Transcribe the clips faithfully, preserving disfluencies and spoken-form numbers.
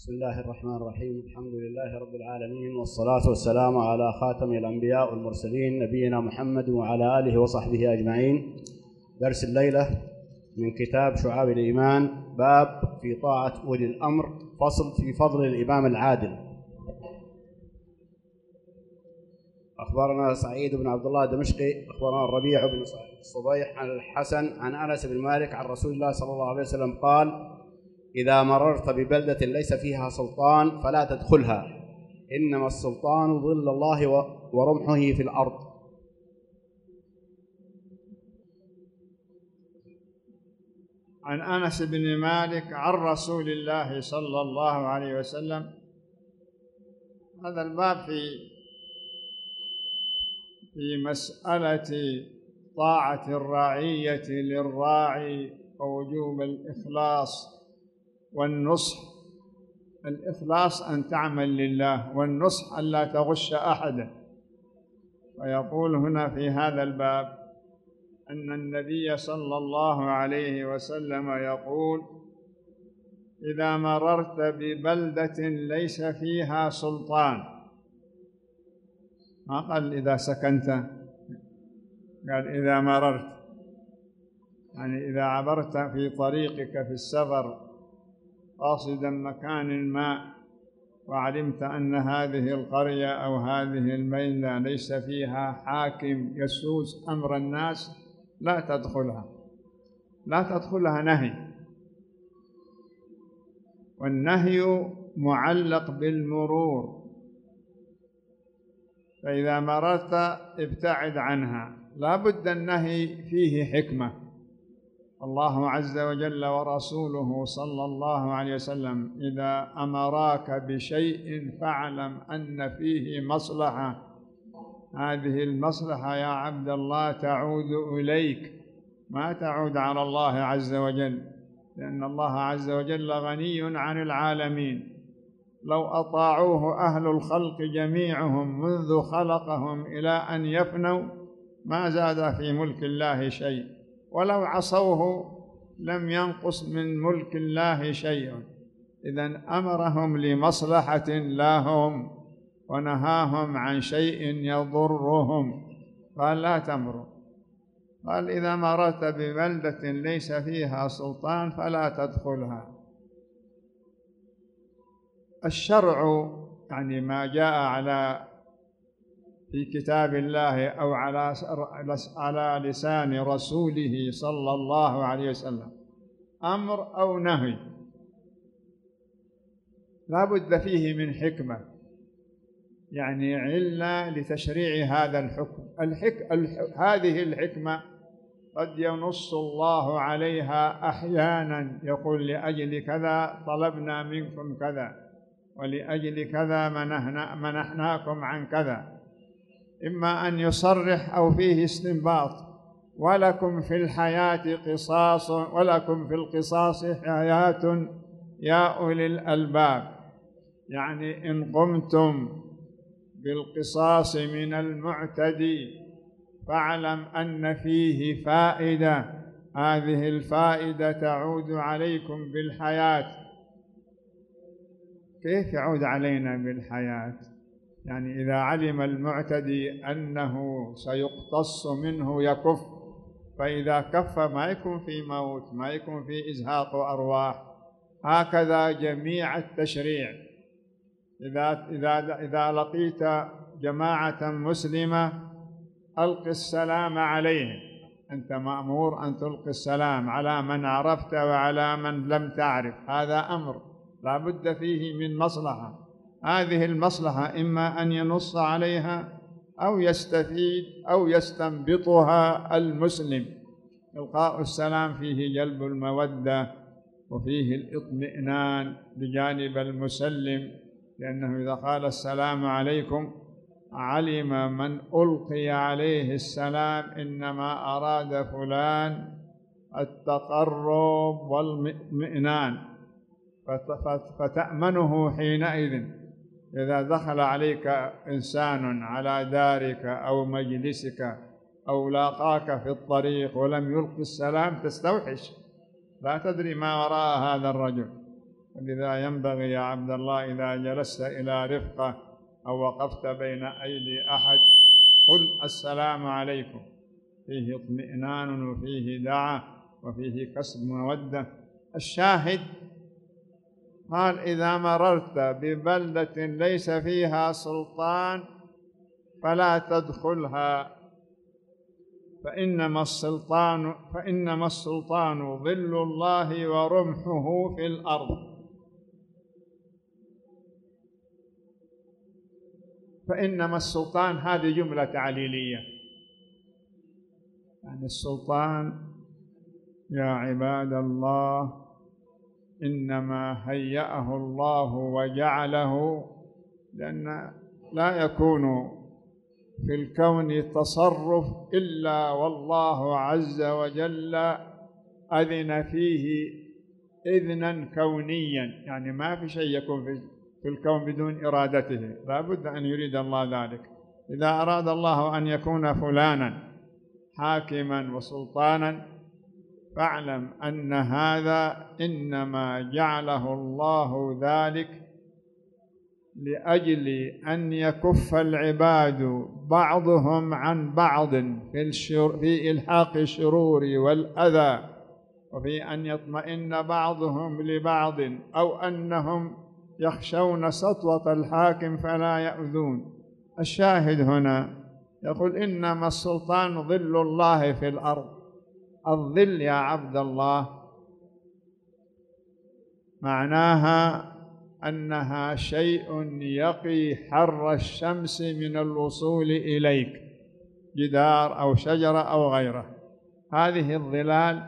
بسم الله الرحمن الرحيم. الحمد لله رب العالمين، والصلاة والسلام على خاتم الأنبياء والمرسلين نبينا محمد وعلى آله وصحبه أجمعين. درس الليلة من كتاب شعاب الإيمان، باب في طاعة أولي الأمر، فصل في فضل الإمام العادل. أخبرنا سعيد بن عبد الله الدمشقي أخبرنا الربيع بن الصبيح عن الحسن عن أنس بن مالك عن رسول الله صلى الله عليه وسلم قال: إذا مررت ببلدة ليس فيها سلطان فلا تدخلها، إنما السلطان ظل الله ورمحه في الأرض. عن أنس بن مالك عن رسول الله صلى الله عليه وسلم. هذا الباب في في مسألة طاعة الرعية للراعي ووجوب الإخلاص والنصح. الإخلاص أن تعمل لله، والنصح أن لا تغش أحدا. ويقول هنا في هذا الباب أن النبي صلى الله عليه وسلم يقول: إذا مررت ببلدة ليس فيها سلطان، ما قال إذا سكنت، قال إذا مررت، يعني إذا عبرت في طريقك في السفر قاصدا مكان ما وعلمت أن هذه القرية أو هذه المدينة ليس فيها حاكم يسوس أمر الناس، لا تدخلها، لا تدخلها نهي، والنهي معلق بالمرور، فإذا مررت ابتعد عنها. لا بد النهي فيه حكمة. الله عز وجل ورسوله صلى الله عليه وسلم إذا أمراك بشيء فاعلم أن فيه مصلحة، هذه المصلحة يا عبد الله تعود إليك، ما تعود على الله عز وجل، لأن الله عز وجل غني عن العالمين. لو أطاعوه أهل الخلق جميعهم منذ خلقهم إلى أن يفنوا ما زاد في ملك الله شيء، ولو عصوه لم ينقص من ملك الله شيء. إذن أمرهم لمصلحة لهم ونهاهم عن شيء يضرهم، قال لا تمروا. قال إذا مررت ببلدة ليس فيها سلطان فلا تدخلها. الشرع يعني ما جاء على في كتاب الله أو على على لسان رسوله صلى الله عليه وسلم، أمر أو نهي، لا بد فيه من حكمة، يعني علة لتشريع هذا الحكم. الحك... الح... هذه الحكمة قد ينص الله عليها أحيانا، يقول لأجل كذا طلبنا منكم كذا، ولأجل كذا منحنا منحناكم عن كذا، إما أن يصرح أو فيه استنباط. ولكم في الحياة قصاص ولكم في القصاص حياة يا أولي الألباب، يعني إن قمتم بالقصاص من المعتدي فاعلم أن فيه فائدة، هذه الفائدة تعود عليكم بالحياة. كيف يعود علينا بالحياة؟ يعني إذا علم المعتدي أنه سيقتص منه يكف، فإذا كف ما يكون في موت، ما يكون في إزهاق أرواح. هكذا جميع التشريع. إذا إذا إذا لقيت جماعة مسلمة ألق السلام عليهم، أنت مأمور أن تلقي السلام على من عرفت وعلى من لم تعرف. هذا أمر لا بد فيه من مصلحة. هذه المصلحة إما أن ينص عليها أو يستفيد أو يستنبطها المسلم. إلقاء السلام فيه جلب المودة وفيه الاطمئنان بجانب المسلم، لأنه إذا قال السلام عليكم علم من ألقي عليه السلام إنما أراد فلان التقرب والاطمئنان، فتأمنه حينئذ. إذا دخل عليك إنسان على دارك أو مجلسك أو لاقاك في الطريق ولم يلقي السلام تستوحش، لا تدري ما وراء هذا الرجل. ولذا ينبغي يا عبد الله إذا جلست إلى رفقة أو وقفت بين أيدي أحد قل السلام عليكم، فيه اطمئنان وفيه دعاء وفيه كسب مودة. الشاهد قال إذا مررت ببلدة ليس فيها سلطان فلا تدخلها، فإنما السلطان فإنما السلطان ظل الله ورمحه في الأرض. فإنما السلطان هذه جملة تعليلية، يعني السلطان يا عباد الله إنما هيأه الله وجعله، لأن لا يكون في الكون تصرف إلا والله عز وجل أذن فيه إذنا كونيا، يعني ما في شيء يكون في الكون بدون إرادته، لا بد أن يريد الله ذلك. إذا أراد الله أن يكون فلانا حاكما وسلطانا فاعلم أن هذا إنما جعله الله ذلك لأجل أن يكف العباد بعضهم عن بعض في, الشر في إلحاق الشرور والأذى، وفي أن يطمئن بعضهم لبعض، أو أنهم يخشون سطوة الحاكم فلا يؤذون. الشاهد هنا يقول إنما السلطان ظل الله في الأرض. الظل يا عبد الله معناها أنها شيء يقي حر الشمس من الوصول إليك، جدار أو شجرة أو غيره. هذه الظلال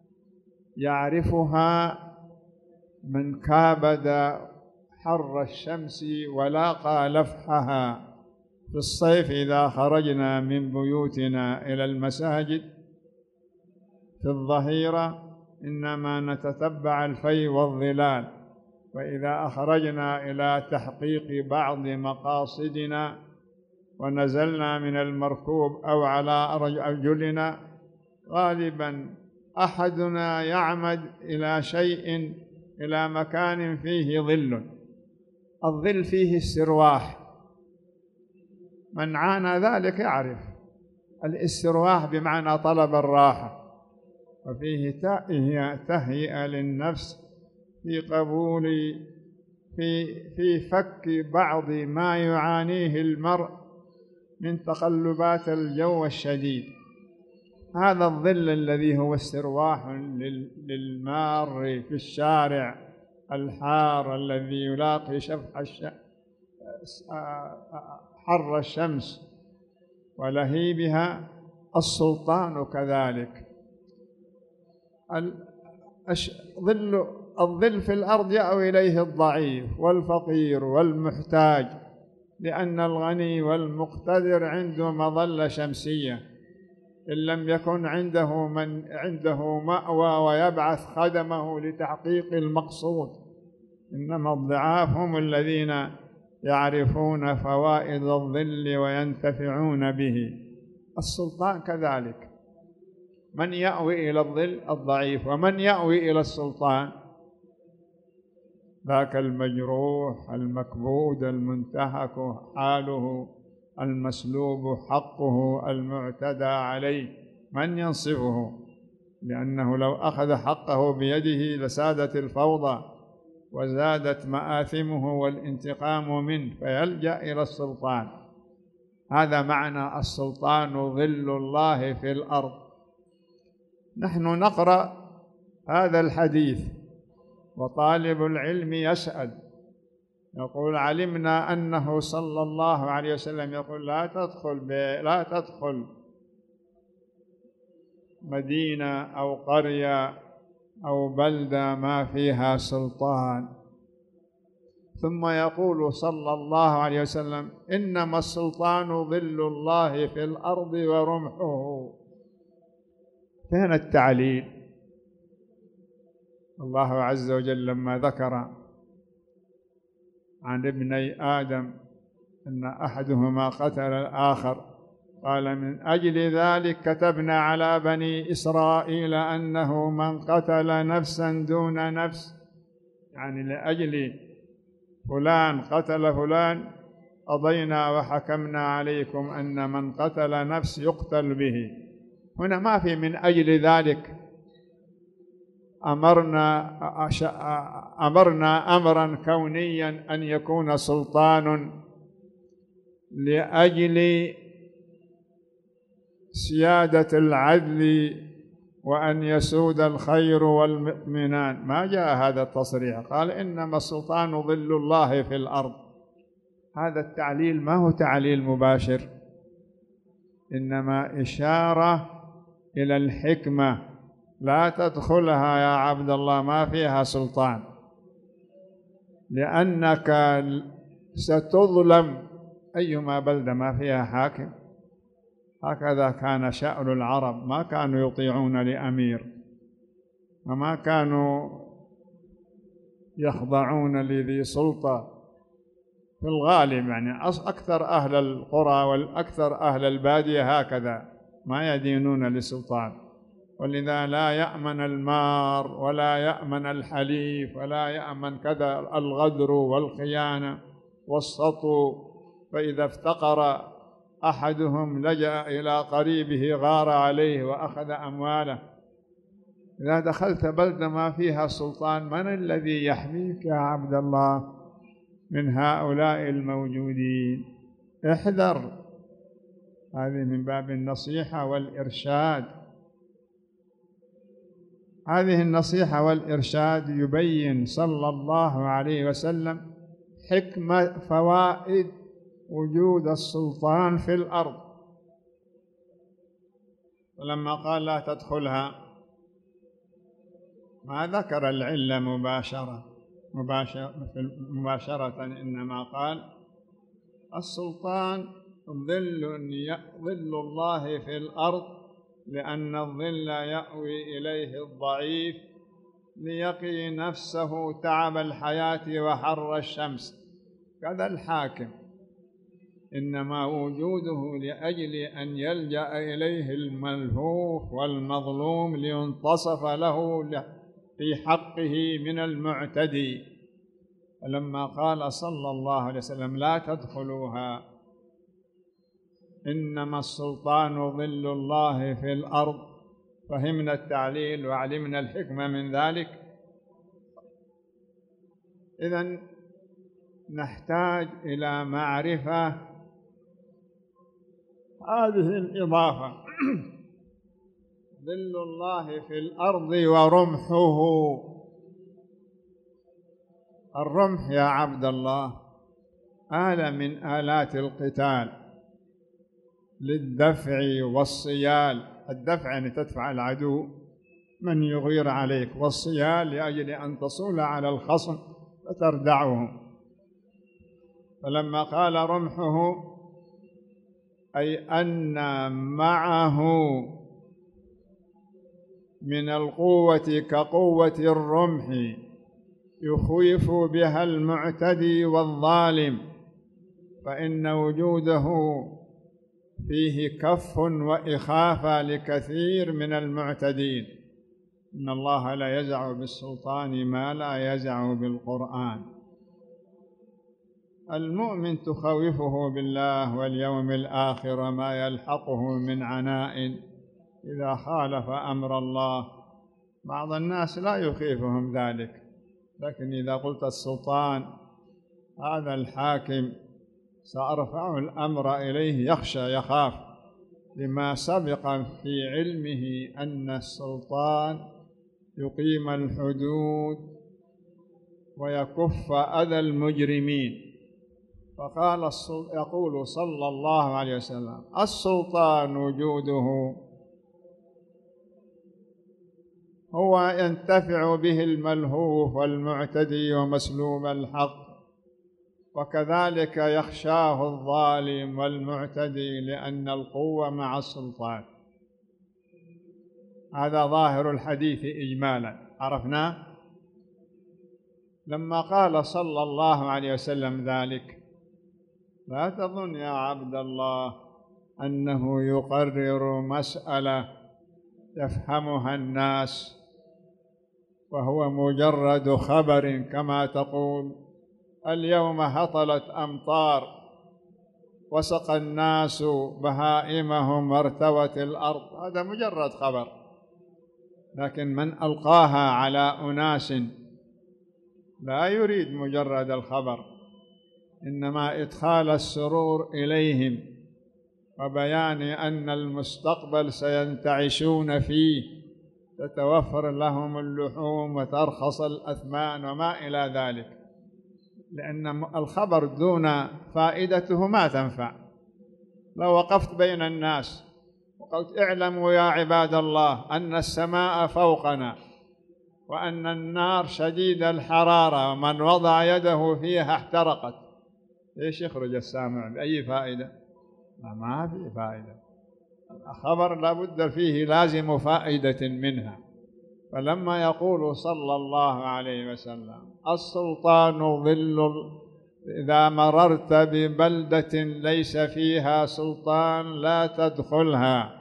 يعرفها من كابد حر الشمس ولاقى لفحها. في الصيف إذا خرجنا من بيوتنا إلى المساجد في الظهيرة إنما نتتبع الفي والظلال، وإذا أخرجنا إلى تحقيق بعض مقاصدنا ونزلنا من المركوب أو على أرجلنا غالبا أحدنا يعمد إلى شيء إلى مكان فيه ظل. الظل فيه استرواح، من عانى ذلك يعرف الاسترواح بمعنى طلب الراحة، وفيه تهيئة للنفس في قبول في في فك بعض ما يعانيه المرء من تقلبات الجو الشديد. هذا الظل الذي هو استرواح للمار في الشارع الحار الذي يلاقي شفح حر الشمس ولهيبها، السلطان كذلك. الظل الظل في الأرض يأوي إليه الضعيف والفقير والمحتاج، لأن الغني والمقتدر عنده مظلة شمسية، إن لم يكن عنده من عنده مأوى ويبعث خدمه لتحقيق المقصود. إنما الضعاف هم الذين يعرفون فوائد الظل وينتفعون به. السلطان كذلك، من يأوي إلى الظل؟ الضعيف. ومن يأوي إلى السلطان؟ ذاك المجروح المكبود المنتهك حاله المسلوب حقه المعتدى عليه. من ينصفه؟ لأنه لو أخذ حقه بيده لسادت الفوضى وزادت مآثمه والانتقام منه، فيلجأ إلى السلطان. هذا معنى السلطان ظل الله في الأرض. نحن نقرأ هذا الحديث وطالب العلم يسأل يقول علمنا أنه صلى الله عليه وسلم يقول لا تدخل لا تدخل مدينة أو قرية أو بلدة ما فيها سلطان، ثم يقول صلى الله عليه وسلم إنما السلطان ظل الله في الأرض ورمحه. فين التعليل؟ الله عز وجل لما ذكر عن ابني آدم أن أحدهما قتل الآخر قال من أجل ذلك كتبنا على بني إسرائيل أنه من قتل نفسا دون نفس، يعني لأجل فلان قتل فلان قضينا وحكمنا عليكم أن من قتل نفس يقتل به. هنا ما في من أجل ذلك أمرنا أمرنا أمرا كونيا أن يكون سلطان لأجل سيادة العدل وأن يسود الخير والمؤمنان. ما جاء هذا التصريح، قال إنما السلطان ظل الله في الأرض. هذا التعليل ما هو تعليل مباشر، إنما إشارة إلى الحكمة. لا تدخلها يا عبد الله، ما فيها سلطان، لأنك ستظلم. أيما بلدة ما فيها حاكم؟ هكذا كان شأن العرب، ما كانوا يطيعون لأمير وما كانوا يخضعون لذي سلطة في الغالب. يعني أكثر أهل القرى والأكثر أهل البادية هكذا، ما يدينون لسلطان. ولذا لا يأمن المار ولا يأمن الحليف ولا يأمن كذا الغدر والخيانة والسطو. فإذا افتقر أحدهم لجأ إلى قريبه غار عليه وأخذ أمواله. إذا دخلت بلدة ما فيها سلطان، من الذي يحميك يا عبد الله من هؤلاء الموجودين؟ احذر. هذه من باب النصيحة والإرشاد. هذه النصيحة والإرشاد يبين صلى الله عليه وسلم حكمة فوائد وجود السلطان في الأرض. ولما قال لا تدخلها ما ذكر العلة مباشرة مباشرة إنما قال السلطان ظل ظل الله في الأرض، لأن الظل يأوي إليه الضعيف ليقي نفسه تعب الحياة وحر الشمس. كذا الحاكم إنما وجوده لأجل أن يلجأ إليه الملهوف والمظلوم لينتصف له في حقه من المعتدي. فلما قال صلى الله عليه وسلم لا تدخلوها، إنما السلطان ظل الله في الأرض، فهمنا التعليل وعلمنا الحكمة من ذلك. إذن نحتاج إلى معرفة هذه الإضافة ظل الله في الأرض ورمحه. الرمح يا عبد الله آلة من آلات القتال للدفع والصيال. الدفع يعني تدفع العدو من يغير عليك، والصيال لأجل أن تصول على الخصم فتردعه. فلما قال رمحه أي أن معه من القوة كقوة الرمح يخوف بها المعتدي والظالم، فإن وجوده فيه كف وإخافة لكثير من المعتدين. إن الله لا يزع بالسلطان ما لا يزع بالقرآن. المؤمن تخوفه بالله واليوم الآخر ما يلحقه من عناء إذا خالف أمر الله. بعض الناس لا يخيفهم ذلك، لكن إذا قلت السلطان هذا الحاكم سأرفع الأمر إليه، يخشى يخاف، لما سبق في علمه أن السلطان يقيم الحدود ويكف أذى المجرمين. فقال يقول صلى الله عليه وسلم السلطان وجوده هو ينتفع به الملهوف والمعتدي ومسلوب الحق، وكذلك يخشاه الظالم والمعتدي، لأن القوة مع السلطان. هذا ظاهر الحديث إجمالا عرفناه. لما قال صلى الله عليه وسلم ذلك لا تظن يا عبد الله أنه يقرر مسألة يفهمها الناس وهو مجرد خبر كما تقول اليوم هطلت أمطار وسقى الناس بهائمهم وارتوت الأرض، هذا مجرد خبر. لكن من ألقاها على أناس لا يريد مجرد الخبر، إنما إدخال السرور إليهم وبيان أن المستقبل سينتعشون فيه، تتوفر لهم اللحوم وترخص الأثمان وما إلى ذلك. لأن الخبر دون فائدته ما تنفع. لو وقفت بين الناس وقلت اعلموا يا عباد الله أن السماء فوقنا وأن النار شديد الحرارة ومن وضع يده فيها احترقت، ايش يخرج السامع بأي فائدة؟ ما في فائدة. الخبر لابد فيه لازم فائدة منها. فلما يقول صلى الله عليه وسلم السلطان ظل، إذا مررت ببلدة ليس فيها سلطان لا تدخلها،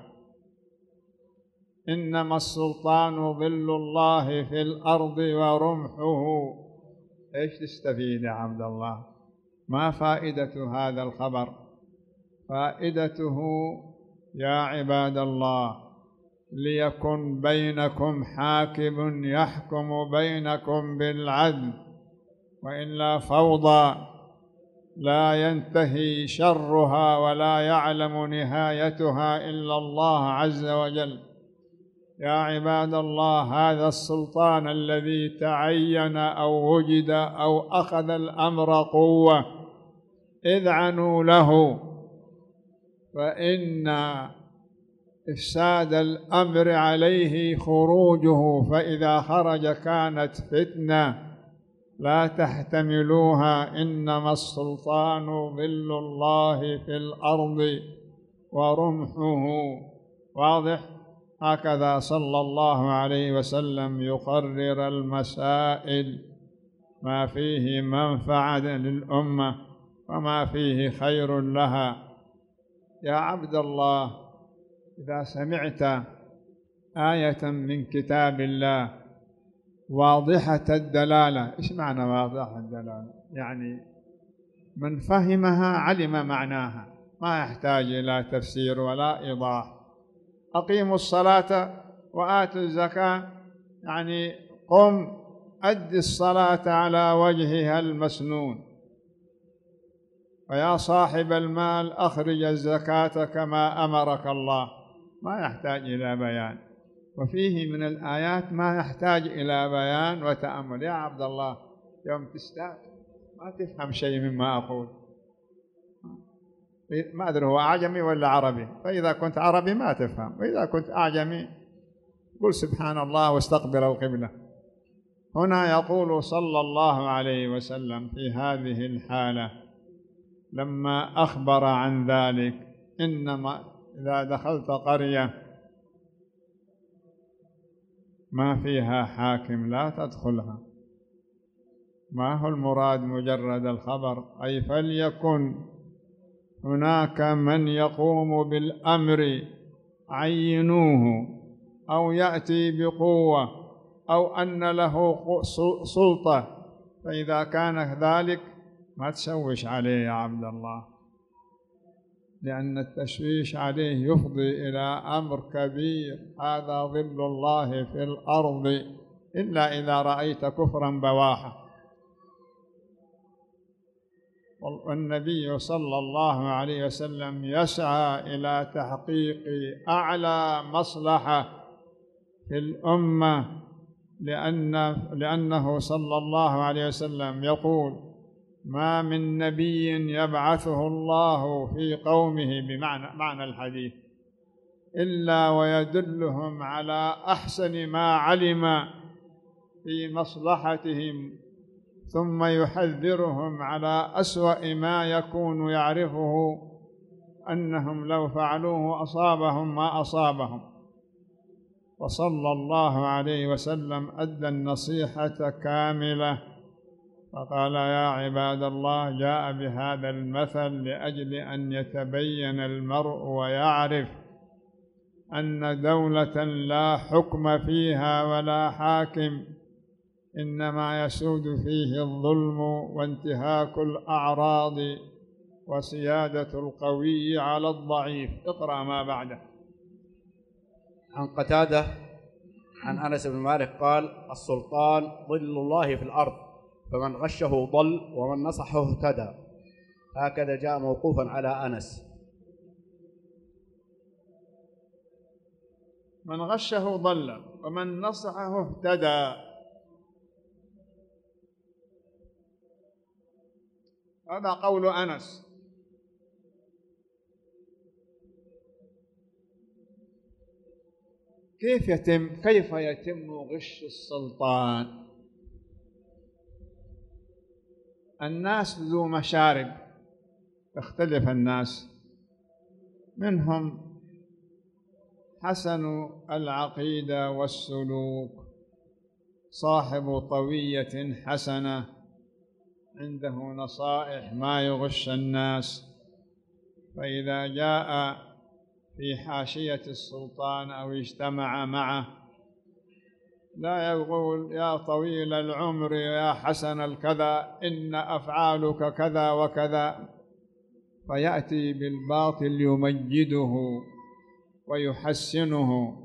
إنما السلطان ظل الله في الأرض ورمحه. إيش تستفيد يا عبد الله؟ ما فائدة هذا الخبر؟ فائدته يا عباد الله ليكن بينكم حاكم يحكم بينكم بالعدل، وإلا فوضى لا ينتهي شرها ولا يعلم نهايتها إلا الله عز وجل. يا عباد الله هذا السلطان الذي تعين أو وجد أو أخذ الأمر قوة اذعنوا له، فإن إفساد الأمر عليه خروجه، فإذا خرج كانت فتنة لا تحتملوها. إنما السلطان ظل الله في الأرض ورمحه. واضح؟ هكذا صلى الله عليه وسلم يقرر المسائل، ما فيه منفعة للأمة وما فيه خير لها. يا عبد الله إذا سمعت آية من كتاب الله واضحة الدلالة، إيش معنى واضحة الدلالة؟ يعني من فهمها علم معناها، ما يحتاج إلى تفسير ولا إيضاح. أقيموا الصلاة وآتوا الزكاة، يعني قم أد الصلاة على وجهها المسنون، ويا صاحب المال أخرج الزكاة كما أمرك الله. ما يحتاج إلى بيان. وفيه من الآيات ما يحتاج إلى بيان وتأمل. يا عبد الله يوم تستاء ما تفهم شيء مما أقول، ما أدري هو أعجمي ولا عربي، فإذا كنت عربي ما تفهم، وإذا كنت أعجمي قل سبحان الله واستقبل القبلة. هنا يقول صلى الله عليه وسلم في هذه الحالة لما أخبر عن ذلك: إنما إذا دخلت قرية ما فيها حاكم لا تدخلها. ما هو المراد مجرد الخبر؟ أي فليكن هناك من يقوم بالأمر عينوه، أو يأتي بقوة، أو أن له سلطة. فإذا كان ذلك ما تشوش عليه يا عبد الله، لأن التشويش عليه يفضي إلى أمر كبير. هذا ظل الله في الأرض إلا إذا رأيت كفرا بواحا. والنبي صلى الله عليه وسلم يسعى إلى تحقيق أعلى مصلحة في الأمة، لأن لأنه صلى الله عليه وسلم يقول: ما من نبي يبعثه الله في قومه، بمعنى معنى الحديث، إلا ويدلهم على أحسن ما علم في مصلحتهم، ثم يحذرهم على أسوأ ما يكون يعرفه أنهم لو فعلوه أصابهم ما أصابهم. وصلى الله عليه وسلم أدى النصيحة كاملة، فقال: يا عباد الله، جاء بهذا المثل لأجل أن يتبين المرء ويعرف أن دولة لا حكم فيها ولا حاكم إنما يسود فيه الظلم وانتهاك الأعراض وسيادة القوي على الضعيف. اقرأ ما بعده. عن قتادة عن أنس بن مالك قال: السلطان ظل الله في الأرض، فمن غشه ضل ومن نصحه اهتدى. هكذا جاء موقوفا على أنس. من غشه ضل ومن نصحه اهتدى، هذا قول أنس. كيف يتم كيف يتم غش السلطان؟ الناس ذو مشارب، اختلف الناس، منهم حسن العقيدة والسلوك، صاحب طوية حسنة عنده نصائح ما يغش الناس، فإذا جاء في حاشية السلطان أو اجتمع معه لا يقول: يا طويل العمر يا حسن الكذا إن أفعالك كذا وكذا، فيأتي بالباطل يمجده ويحسنه،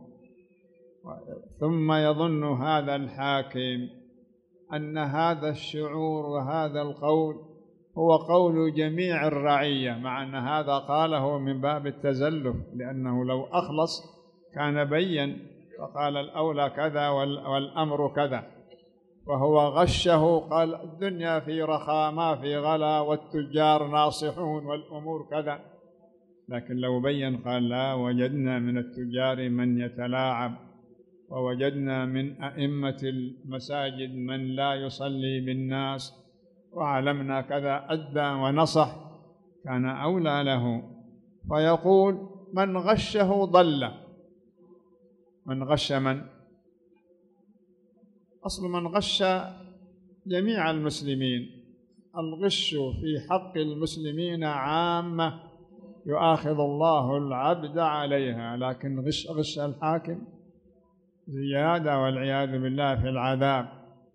ثم يظن هذا الحاكم أن هذا الشعور وهذا القول هو قول جميع الرعية، مع أن هذا قاله من باب التزلف، لأنه لو أخلص كان بين فقال الأولى كذا والأمر كذا، وهو غشه قال: الدنيا في رخاء ما في غلا والتجار ناصحون والأمور كذا. لكن لو بين قال: لا، وجدنا من التجار من يتلاعب، ووجدنا من أئمة المساجد من لا يصلي بالناس، وعلمنا كذا، أدى ونصح، كان أولى له. فيقول: من غشه ضل. من غش من؟ أصل من غش جميع المسلمين. الغش في حق المسلمين عامة يؤاخذ الله العبد عليها، لكن غش غش الحاكم زيادة والعياذ بالله في العذاب،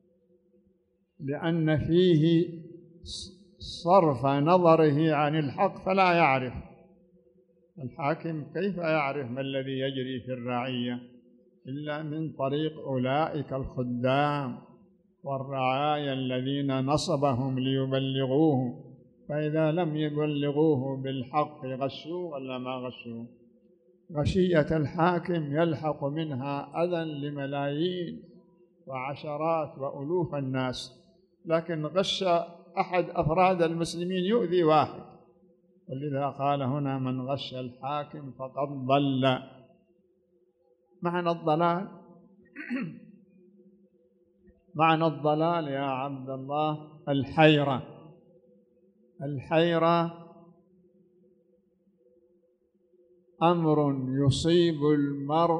لأن فيه صرف نظره عن الحق فلا يعرف. الحاكم كيف يعرف ما الذي يجري في الرعية إلا من طريق أولئك الخدام والرعايا الذين نصبهم ليبلغوه، فإذا لم يبلغوه بالحق غشوا ولا ما غشوا. غشية الحاكم يلحق منها أذى لملايين وعشرات وألوف الناس، لكن غش أحد أفراد المسلمين يؤذي واحد، ولذا قال هنا: من غش الحاكم فقد ضل. معنى الضلال معنى الضلال يا عبد الله الحيرة. الحيرة أمر يصيب المرء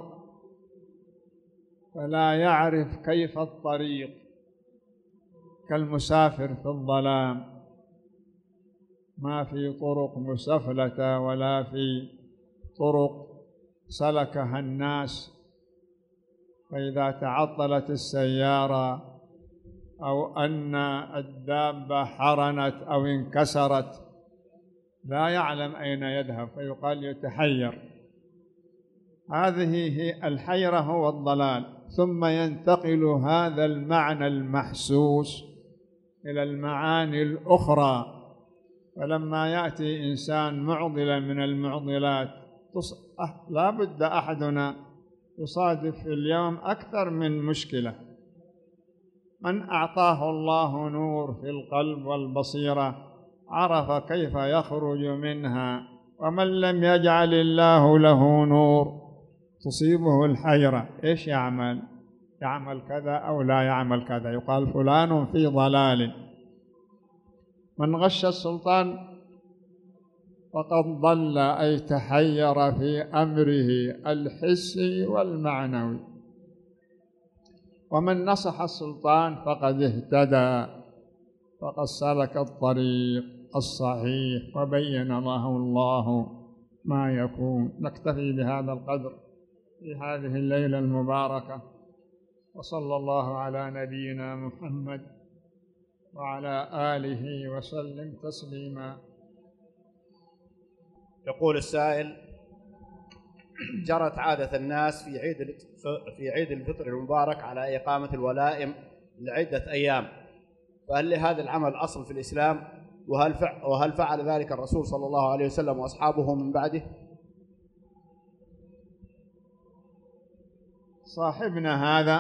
فلا يعرف كيف الطريق، كالمسافر في الظلام، ما في طرق مسفلة ولا في طرق سلكها الناس، فإذا تعطلت السيارة أو أن الدابة حرنت أو انكسرت لا يعلم أين يذهب، فيقال يتحير. هذه هي الحيرة، هو الضلال. ثم ينتقل هذا المعنى المحسوس إلى المعاني الأخرى، فلما يأتي إنسان معضلا من المعضلات لا بد أحدنا يصادف في اليوم أكثر من مشكلة. من أعطاه الله نور في القلب والبصيرة عرف كيف يخرج منها، ومن لم يجعل الله له نور تصيبه الحيرة. إيش يعمل؟ يعمل كذا أو لا يعمل كذا، يقال فلان في ضلال. من غش السلطان فقد ضل، أي تحير في أمره الحسي والمعنوي. ومن نصح السلطان فقد اهتدى، فقد سلك الطريق الصحيح وبين له الله ما يكون. نكتفي بهذا القدر في هذه الليلة المباركة، وصلى الله على نبينا محمد وعلى آله وسلم تسليما. يقول السائل: جرت عادة الناس في عيد في عيد الفطر المبارك على إقامة الولائم لعدة أيام، فهل لهذا العمل أصل في الإسلام؟ وهل وهل فعل ذلك الرسول صلى الله عليه وسلم وأصحابه من بعده؟ صاحبنا هذا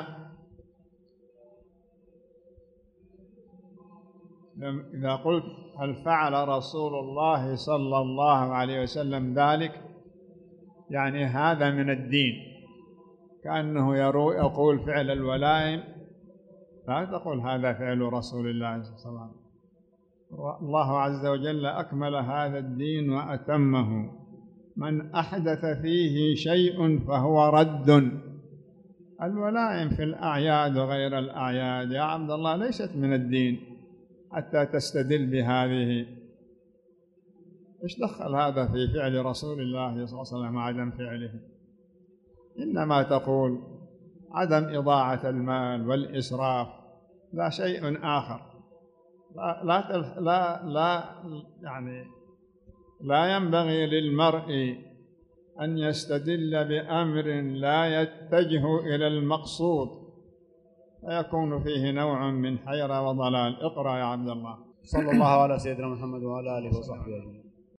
إذا قلت هل فعل رسول الله صلى الله عليه وسلم ذلك، يعني هذا من الدين، كأنه يقول فعل الولائم، لا تقول هذا فعل رسول الله صلى الله عليه وسلم. الله عز وجل أكمل هذا الدين وأتمه، من أحدث فيه شيء فهو رد. الولائم في الأعياد وغير الأعياد يا عبد الله ليست من الدين حتى تستدل بهذه. إيش دخل هذا في فعل رسول الله صلى الله عليه وسلم عدم فعله؟ إنما تقول عدم إضاعة المال والإسراف، لا شيء آخر. لا لا لا, لا يعني لا ينبغي للمرء أن يستدل بأمر لا يتجه إلى المقصود، فيكون فيه نوع من حيرة وضلال. اقرأ يا عبد الله. صلى الله على سيدنا محمد وعلى آله وصحبه أجمعين.